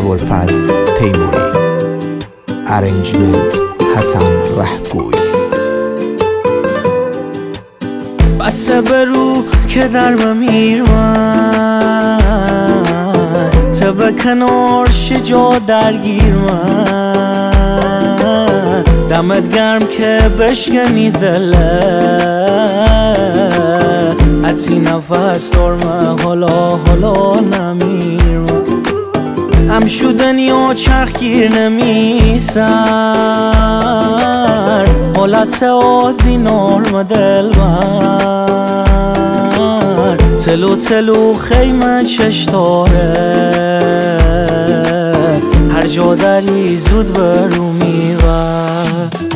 ابوالفضل تیموری، ارنجمنت حسن رهگوی. بسه برو که در بمیر من، تب کنار شجا درگیر من، دمت گرم که بشکنی دله، حتی نفس دارمه حالا نمیر من، هم شدن یا چرخگیر نمیسر، حالت عادی نرم دل بر، تلو خیمه چشتاره، هر جا دری زود برو میبر،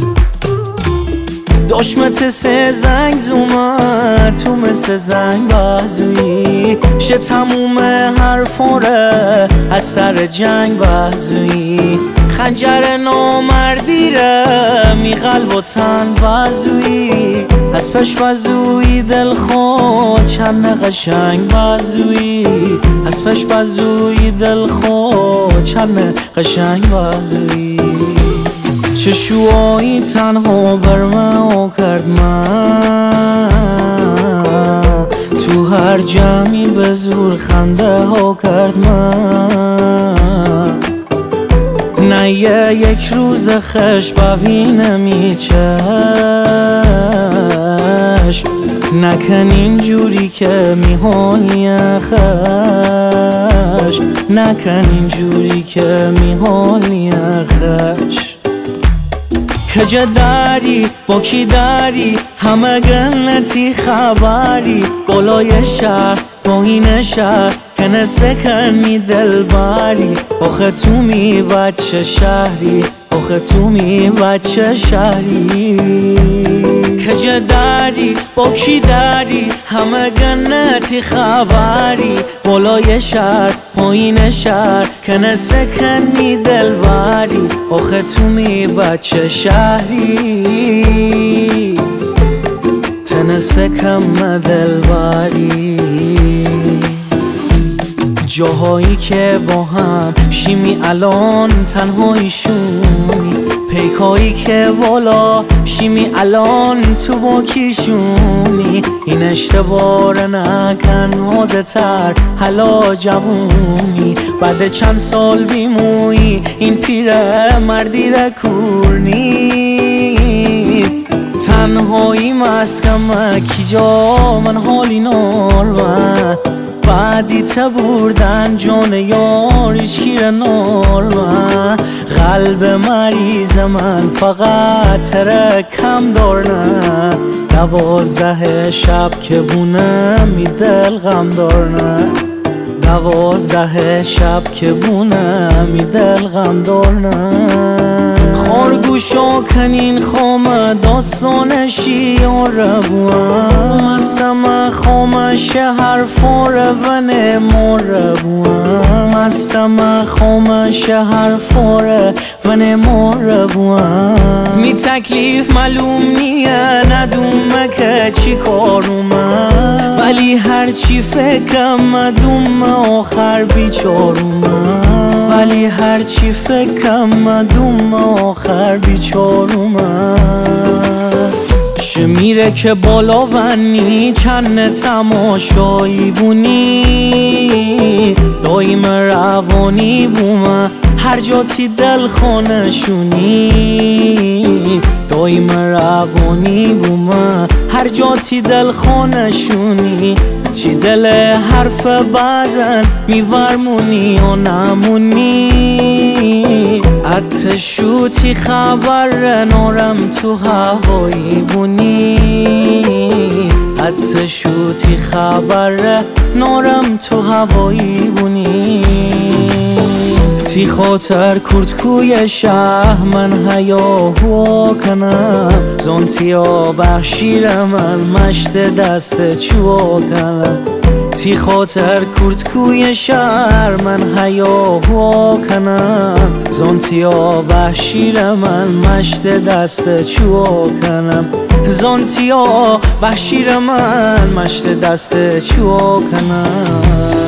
داشمت سه زنگ زومد تو مثل زنگ بازویی، شه تموم حرفاره از سر جنگ بازویی، خنجر نامردیره می قلب و تن بازویی، از پش بازویی دل خود چند قشنگ بازویی، از پش بازویی دل خود چند قشنگ بازویی، چشوایی تنها بر من کرد من، تو هر جمعی به زور خنده ها کرد من، نه یک روز خش ببینه میچش، نکن اینجوری که میحالی خش، نکن اینجوری که میحالی خش، کجا داری با کی داری همه گنتی خبری، بالای شهر پایین شهر کنه سکنی دل باری، آخه تو می بچه شهری، آخه تو می بچه شهری، کجا داری با کی داری همه گنتی خبری، بالای شهر پایین شهر کنه سکنی دل باری، آخه تو می بچه شهری، تنه سکم دل باری، جاهایی که با هم شیمی الان تنهاییشونی، پیکایی که بالا شیمی الان تو با کیشونی، این اشتباره نکن عاده تر حالا جوونی، بعد چند سال بیمویی این پیره مردی رکورنی، تنهایی مسکم کی جا من حالی نارمن، بعدی بردن جان یاریش کیر نارمن، قلب مریض من فقط ترکم دارنه، 12 شب که بونم می دل غم دارنه، 12 شب که بونم می دل غم دارنه، خارگوشا کنین خامه داستانشی یاره بوام، مستم خامش حرفاره و نماره بوام، مستم خامش حرفاره و نماره بوام، می تکلیف معلوم نیه ندومه که چی کارومه، ولی هرچی فکرم دومه آخر بیچارومه، ولی هرچی فکرم دومه آخر بیچارومه، میره که بالا ونی چند تماشایی بونی، دایم روانی بومه هر جاتی دل خانشونی، دایم روانی بومه هر جاتی دل خانشونی، چی دل حرف بزن میورمونی یا نمونی، اتشوتی خبر نارم تو هوایی بونی، اتشوتی خبر نارم تو هوایی بونی، تی خاطر کردکوی شهر من هیاهو کنم، زانتیا بخشیر من مشت دست چوا کنم، تی خاطر کردکوی شهر من هیاهو کنم، زانتیا بخشیر من مشت دست چوا کنم، زانتیا بخشیر من مشت دست چوا کنم.